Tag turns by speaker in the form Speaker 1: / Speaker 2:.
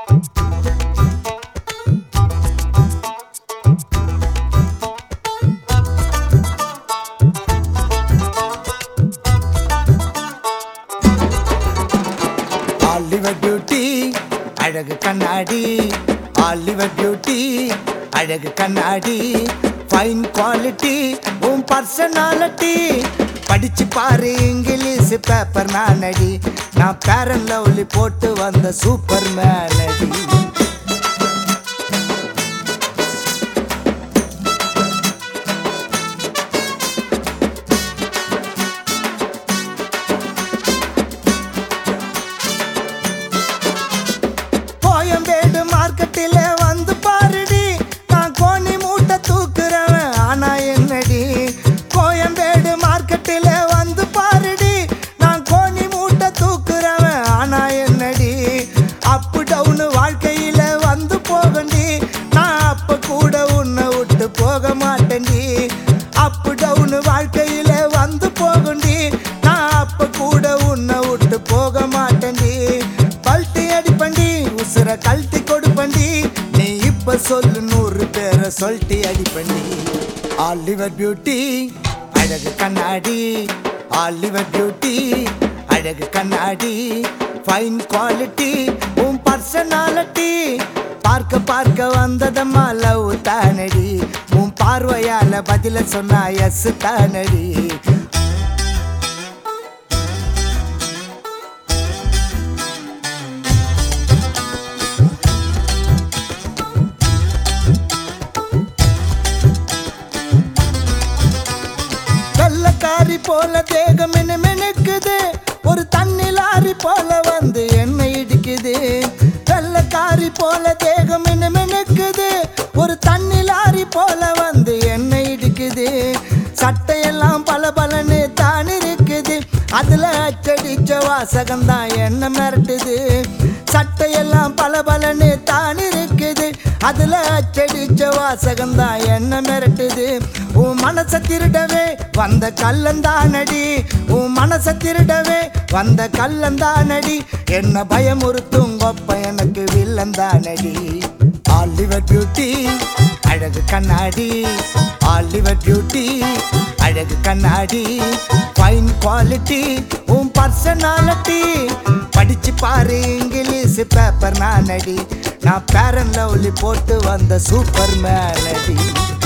Speaker 1: Oliver beauty அழகு கண்ணாடி, Oliver beauty அழகு கண்ணாடி, ஃபைன் குவாலிட்டி உன் பர்சனாலிட்டி. படிச்சு பாரு இங்கிலீஷ் பேப்பர் நானடி, நான் பேரன் லவ்லி போட்டு வந்த சூப்பர் மேனடி. கோயம்பேடு மார்க்கெட்டில வந்து பாருடி, நான் கோணி மூட்டை தூக்குறவன் ஆனா என்னடி. கோயம்பேடு மார்க்கெட்டில வந்து பாருடி, நான் கோணி மூட்டை தூக்குறவன் ஆனா என்னடி. அப்பு டவுன் வாழ்க்கையில வந்து போகண்டி, நான் அப்ப கூட உன்னை விட்டு போக மாட்டேன்டி. அப்பு டவுன் வாழ்க்கையில வந்து போகண்டி, நான் அப்ப கூட உன்னை விட்டு போக மாட்டேன்டி. பல்ட்டி அடிப்பண்டி உசுர கழட்டி கொடுப்பண்டி, நீ இப்ப சொல்லு 100 பேரை சொல்லிட்டு அடிப்பண்டி. ஆலிவர் பியூட்டி அழகு கண்ணாடி, ஆலிவர் பியூட்டி அழகு கண்ணாடி, ஃபைன் குவாலிட்டி உன் பர்சனாலிட்டி. பார்க்க பார்க்க வந்ததம்மா லவ் தானடி, உன் பார்வையால பதில சொன்னா எஸ் தானடி. வெள்ளக்காரி போல தேகம் மினுக்குது, ஒரு தண்ணி லாரி போல வந்து என்ன இடிக்குது. வெள்ளக்காரி போல தேகம் மினுக்குது, ஒரு தண்ணி லாரி போல வந்து என்ன இடிக்குது. சட்டையெல்லாம் பல பலன்னு தான் இருக்குது, அதுல அச்சடிச்ச வாசகம் தான் என்ன மிரட்டுது. சட்டையெல்லாம் பல பலன்னு தான் இருக்குது, அதுல அச்சடிச்ச வாசகம் தான் என்ன மிரட்டுது. உன் மனச திருடவே வந்த கள்ளந்தானடி, உன் மனச திருடவே வந்த கள்ளந்தானடி. என்ன பயமுறுத்தும் கொப்ப எனக்கு வில்லந்தானடி. ஆலிவர் பியூட்டி அழகு கண்ணாடி, ஆலிவர் பியூட்டி அழகு கண்ணாடி, ஃபைன் குவாலிட்டி உன் பர்சனாலிட்டி. படிச்சு பாரு இங்கிலீஷ் பேப்பர் நானடி, நான் பேரன் லவ்லி போட்டு வந்த சூப்பர் மேனடி.